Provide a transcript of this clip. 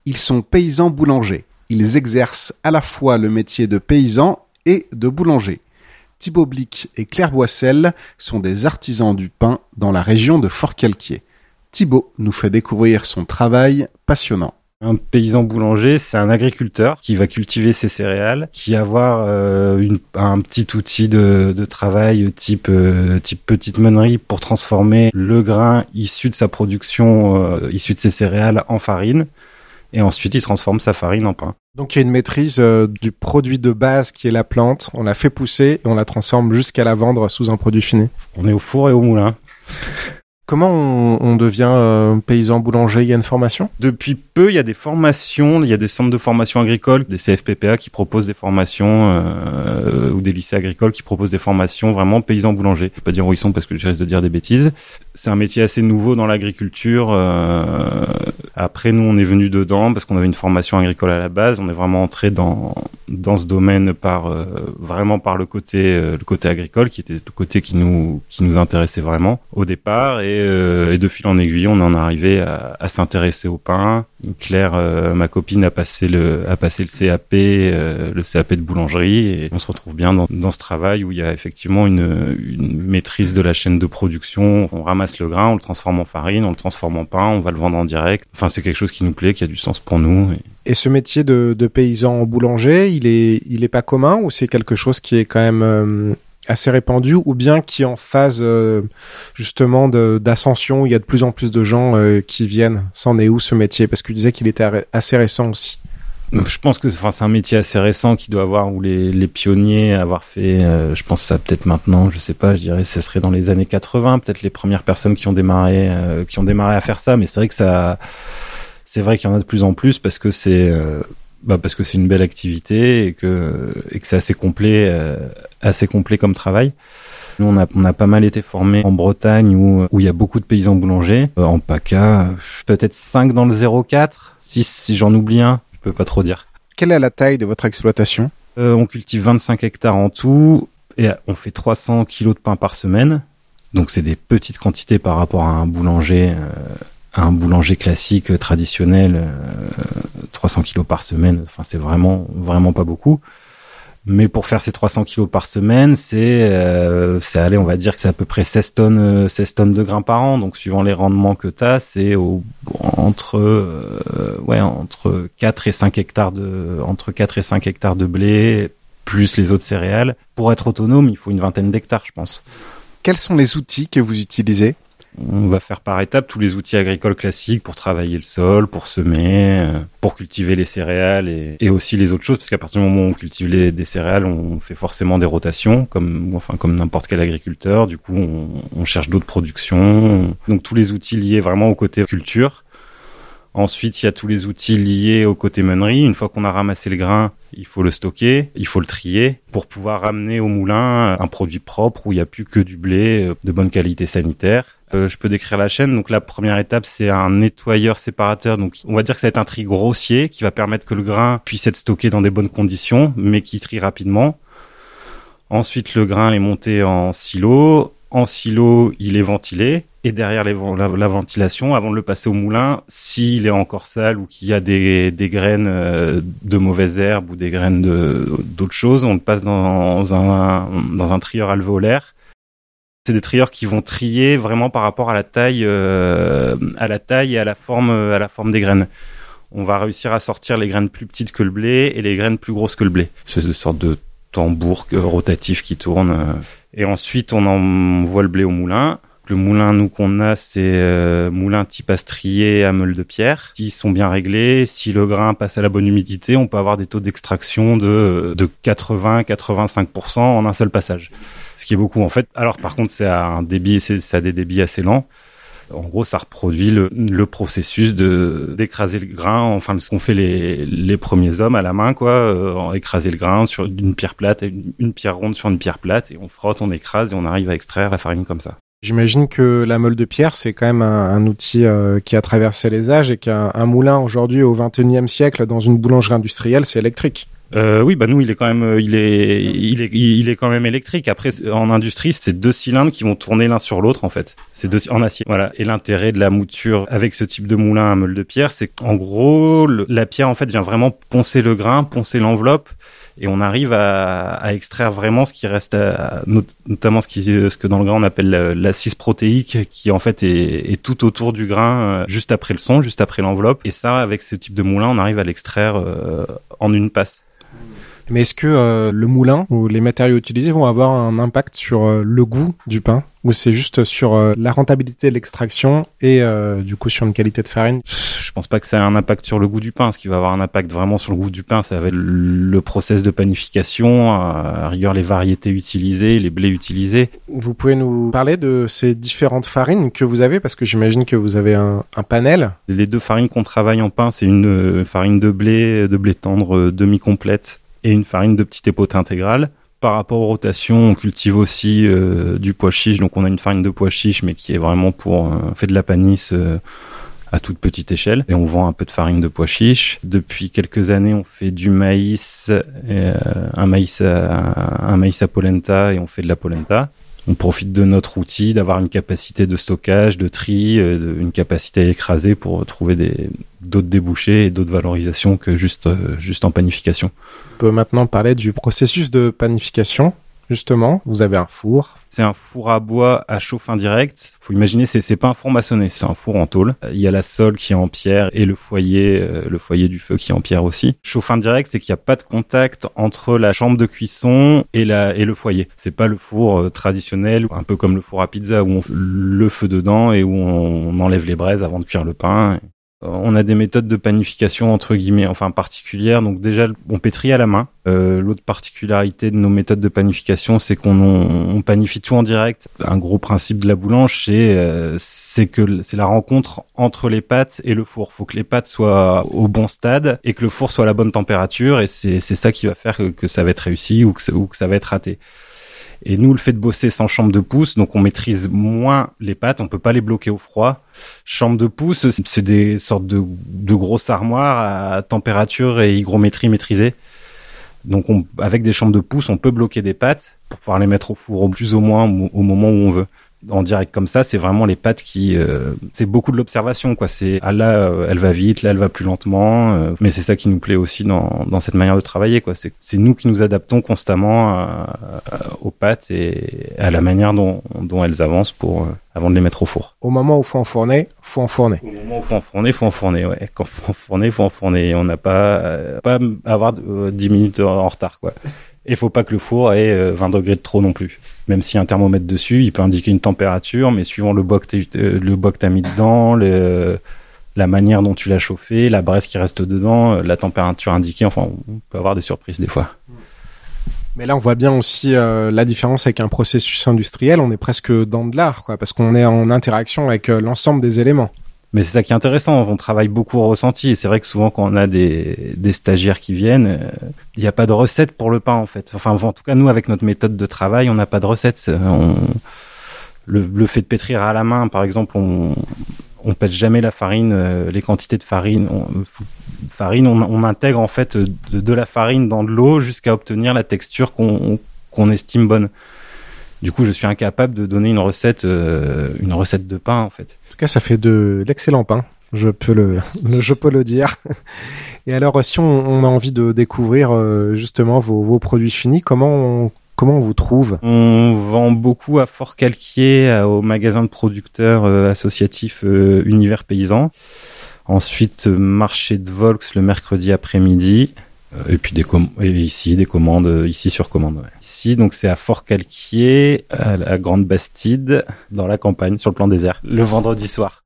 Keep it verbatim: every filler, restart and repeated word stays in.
Ils sont paysans boulangers. Ils exercent à la fois le métier de paysan et de boulanger. Thibaut Blic et Claire Boissel sont des artisans du pain dans la région de Forcalquier. Thibaut nous fait découvrir son travail passionnant. Un paysan boulanger, c'est un agriculteur qui va cultiver ses céréales, qui va avoir euh, une, un petit outil de, de travail type, euh, type petite meunerie pour transformer le grain issu de sa production, euh, issu de ses céréales en farine. Et ensuite, il transforme sa farine en pain. Donc il y a une maîtrise euh, du produit de base qui est la plante. On la fait pousser et on la transforme jusqu'à la vendre sous un produit fini. On est au four et au moulin. Comment on, on devient euh, paysan boulanger? Il y a une formation? Depuis peu, il y a des formations, il y a des centres de formation agricole, des C F P P A qui proposent des formations, euh, ou des lycées agricoles qui proposent des formations vraiment paysans boulangers. Je ne vais pas dire où ils sont parce que je risque de dire des bêtises. C'est un métier assez nouveau dans l'agriculture. Euh, après, nous, on est venu dedans parce qu'on avait une formation agricole à la base. On est vraiment entré dans dans ce domaine par euh, vraiment par le côté euh, le côté agricole, qui était le côté qui nous qui nous intéressait vraiment au départ. Et, euh, et de fil en aiguille, on en est arrivé à, à s'intéresser au pain. Claire, euh, ma copine, a passé le a passé le C A P, euh, le C A P de boulangerie, et on se retrouve bien dans dans ce travail où il y a effectivement une une maîtrise de la chaîne de production. On ramasse le grain, on le transforme en farine, on le transforme en pain, on va le vendre en direct. Enfin, c'est quelque chose qui nous plaît, qui a du sens pour nous. Et, et ce métier de, de paysan boulanger, il est, il est pas commun, ou c'est quelque chose qui est quand même euh, assez répandu, ou bien qui est en phase euh, justement de, d'ascension, où il y a de plus en plus de gens euh, qui viennent? C'en est où ce métier? Parce que tu disais qu'il était assez récent aussi. Je pense que enfin, c'est un métier assez récent qui doit avoir, où les, les pionniers avoir fait, euh, je pense ça peut-être maintenant, je sais pas, je dirais ce serait dans les années quatre-vingts, peut-être les premières personnes qui ont démarré, euh, qui ont démarré à faire ça, mais c'est vrai que ça, c'est vrai qu'il y en a de plus en plus parce que c'est, euh, bah parce que c'est une belle activité et que, et que c'est assez complet, euh, assez complet comme travail. Nous, on a, on a pas mal été formés en Bretagne où, où il y a beaucoup de paysans boulangers, euh, en PACA, peut-être cinq dans le zéro quatre, six si j'en oublie un. Je peux pas trop dire. Quelle est la taille de votre exploitation? euh, On cultive vingt-cinq hectares en tout et on fait trois cents kilos de pain par semaine. Donc c'est des petites quantités par rapport à un boulanger, euh, à un boulanger classique euh, traditionnel. Euh, trois cents kilos par semaine, enfin c'est vraiment vraiment pas beaucoup. Mais pour faire ces trois cents kilos par semaine, c'est, euh, c'est allez, on va dire que c'est à peu près seize tonnes, euh, seize tonnes de grains par an. Donc, suivant les rendements que t'as, c'est au, entre, euh, ouais, entre quatre et cinq hectares de, entre quatre et cinq hectares de blé, plus les autres céréales. Pour être autonome, il faut une vingtaine d'hectares, je pense. Quels sont les outils que vous utilisez? On va faire par étapes tous les outils agricoles classiques pour travailler le sol, pour semer, pour cultiver les céréales et, et aussi les autres choses, parce qu'à partir du moment où on cultive les, des céréales, on fait forcément des rotations, comme, enfin, comme n'importe quel agriculteur. Du coup, on, on cherche d'autres productions. Donc, tous les outils liés vraiment au côté culture. Ensuite, il y a tous les outils liés au côté meunerie. Une fois qu'on a ramassé le grain, il faut le stocker, il faut le trier pour pouvoir ramener au moulin un produit propre où il n'y a plus que du blé de bonne qualité sanitaire. Euh, je peux décrire la chaîne. Donc la première étape, c'est un nettoyeur séparateur. Donc on va dire que ça va être un tri grossier qui va permettre que le grain puisse être stocké dans des bonnes conditions, mais qui trie rapidement. Ensuite, le grain est monté en silo. En silo, il est ventilé. Et derrière les, la, la ventilation, avant de le passer au moulin, s'il est encore sale ou qu'il y a des, des graines euh, de mauvaises herbes ou des graines de, d'autres choses, on le passe dans un, dans un trieur alvéolaire. C'est des trieurs qui vont trier vraiment par rapport à la taille, euh, à la taille et à la forme, à la forme des graines. On va réussir à sortir les graines plus petites que le blé et les graines plus grosses que le blé. C'est une sorte de tambour rotatif qui tourne. Et ensuite, on envoie le blé au moulin. Le moulin, nous, qu'on a, c'est euh, moulin type astrier à meule de pierre, qui sont bien réglés. Si le grain passe à la bonne humidité, on peut avoir des taux d'extraction de, de quatre-vingts à quatre-vingt-cinq pour cent en un seul passage. Ce qui est beaucoup, en fait. Alors, par contre, c'est à un débit, c'est, c'est à des débits assez lents. En gros, ça reproduit le, le processus de, d'écraser le grain, enfin, ce qu'ont fait les, les premiers hommes à la main, quoi, euh, écraser le grain sur une pierre plate, une, une pierre ronde sur une pierre plate, et on frotte, on écrase, et on arrive à extraire la farine comme ça. J'imagine que la meule de pierre, c'est quand même un, un outil euh, qui a traversé les âges et qu'un un moulin aujourd'hui au vingt et unième siècle dans une boulangerie industrielle, c'est électrique. Euh, oui, bah nous, il est quand même, il est, il est, il est quand même électrique. Après, en industrie, c'est deux cylindres qui vont tourner l'un sur l'autre, en fait. C'est deux en acier. Voilà. Et l'intérêt de la mouture avec ce type de moulin à meule de pierre, c'est qu'en gros, le, la pierre, en fait, vient vraiment poncer le grain, poncer l'enveloppe. Et on arrive à, à extraire vraiment ce qui reste, à, not, notamment ce, qui, ce que dans le grain on appelle l'assise protéique, qui en fait est, est tout autour du grain, euh, juste après le son, juste après l'enveloppe. Et ça, avec ce type de moulin, on arrive à l'extraire euh, en une passe. Mais est-ce que euh, le moulin ou les matériaux utilisés vont avoir un impact sur euh, le goût du pain, ou c'est juste sur euh, la rentabilité de l'extraction et euh, du coup sur une qualité de farine? Je pense pas que ça ait un impact sur le goût du pain. Ce qui va avoir un impact vraiment sur le goût du pain, ça va être le process de panification, à rigueur les variétés utilisées, les blés utilisés. Vous pouvez nous parler de ces différentes farines que vous avez, parce que j'imagine que vous avez un, un panel. Les deux farines qu'on travaille en pain, c'est une farine de blé, de blé tendre demi-complète, et une farine de petit épeautre intégrale. Par rapport aux rotations, on cultive aussi euh, du pois chiche, donc on a une farine de pois chiche, mais qui est vraiment pour euh, on fait de la panisse euh, à toute petite échelle, et on vend un peu de farine de pois chiche. Depuis quelques années, on fait du maïs, et, euh, un maïs à, un maïs à polenta, et on fait de la polenta. On profite de notre outil, d'avoir une capacité de stockage, de tri, euh, de, une capacité à écraser pour trouver des, d'autres débouchés et d'autres valorisations que juste, euh, juste en panification. On peut maintenant parler du processus de panification. Justement, vous avez un four. C'est un four à bois à chauffe indirect. Faut imaginer, c'est, c'est pas un four maçonné, c'est un four en tôle. Il y a la sole qui est en pierre et le foyer, euh, le foyer du feu qui est en pierre aussi. Chauffe indirect, c'est qu'il n'y a pas de contact entre la chambre de cuisson et la, et le foyer. C'est pas le four euh, traditionnel, un peu comme le four à pizza où on fait le feu dedans et où on enlève les braises avant de cuire le pain. On a des méthodes de panification entre guillemets, enfin particulières. Donc déjà, on pétrit à la main. Euh, l'autre particularité de nos méthodes de panification, c'est qu'on on, on panifie tout en direct. Un gros principe de la boulange, c'est euh, c'est que c'est la rencontre entre les pâtes et le four. Faut que les pâtes soient au bon stade et que le four soit à la bonne température. Et c'est c'est ça qui va faire que, que ça va être réussi ou que ça, ou que ça va être raté. Et nous, le fait de bosser sans chambre de pouce, donc on maîtrise moins les pâtes, on peut pas les bloquer au froid. Chambre de pouce, c'est des sortes de, de grosses armoires à température et hygrométrie maîtrisée. Donc on, avec des chambres de pouce, on peut bloquer des pâtes pour pouvoir les mettre au four au plus ou moins au moment où on veut. En direct comme ça, c'est vraiment les pâtes qui, euh, c'est beaucoup de l'observation, quoi. C'est ah là, euh, elle va vite, là, elle va plus lentement. Euh, mais c'est ça qui nous plaît aussi dans dans cette manière de travailler, quoi. C'est c'est nous qui nous adaptons constamment à, à, aux pâtes et à la manière dont dont elles avancent pour euh, avant de les mettre au four. Au moment où faut enfourner, faut enfourner. Au moment où faut enfourner, faut enfourner. Ouais, quand faut enfourner, faut enfourner. On n'a pas euh, pas avoir euh, dix minutes en retard, quoi. Et faut pas que le four ait euh, vingt degrés de trop non plus. Même s'il y a un thermomètre dessus, il peut indiquer une température, mais suivant le bois que t'es, euh, le bois que t'as mis dedans, le, la manière dont tu l'as chauffé, la braise qui reste dedans, la température indiquée, enfin, on peut avoir des surprises des fois. Mais là, on voit bien aussi euh, la différence avec un processus industriel. On est presque dans de l'art, quoi, parce qu'on est en interaction avec euh, l'ensemble des éléments. Mais c'est ça qui est intéressant, on travaille beaucoup au ressenti, et c'est vrai que souvent quand on a des, des stagiaires qui viennent, il euh, n'y a pas de recette pour le pain en fait. Enfin en tout cas nous avec notre méthode de travail, on n'a pas de recette. On, le, le fait de pétrir à la main par exemple, on on pèse jamais la farine, euh, les quantités de farine. On, farine, on, on intègre en fait de, de la farine dans de l'eau jusqu'à obtenir la texture qu'on, qu'on estime bonne. Du coup, je suis incapable de donner une recette, euh, une recette de pain en fait. En tout cas, ça fait de l'excellent pain. Je peux le, je peux le dire. Et alors, si on, on a envie de découvrir euh, justement vos, vos produits finis, comment on, comment on vous trouve ? On vend beaucoup à Fort-Calquier, au magasin de producteurs euh, associatifs euh, Univers Paysan. Ensuite, marché de Volx le mercredi après-midi. Et puis des com- et ici des commandes ici sur commande. Ouais. Ici donc c'est à Fort-Calquier, à la Grande Bastide, dans la campagne, sur le plan désert, le vendredi soir.